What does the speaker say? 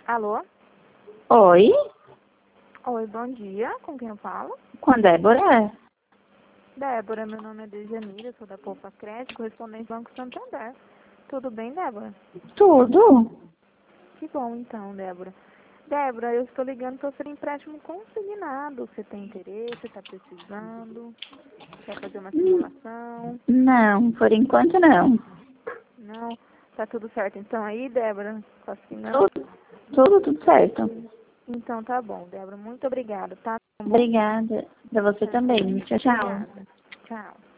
Alô? Oi, Oi, bom dia. Com quem eu falo? com a Débora? Débora, meu nome é Dejamília, sou da Poupa Crédito, correspondente do Banco Santander. Tudo bem, Débora? Tudo? Que bom, então, Débora. Débora, eu estou ligando para oferecer empréstimo consignado. Você tem interesse? Está precisando? Quer fazer uma simulação? Não, por enquanto não. Não? Tá tudo certo então aí, Débora? Com as finanças? Tudo certo. Então tá bom, Débora. Muito obrigada, tá? Obrigada. Pra você também. Tchau, tchau. Obrigada. Tchau.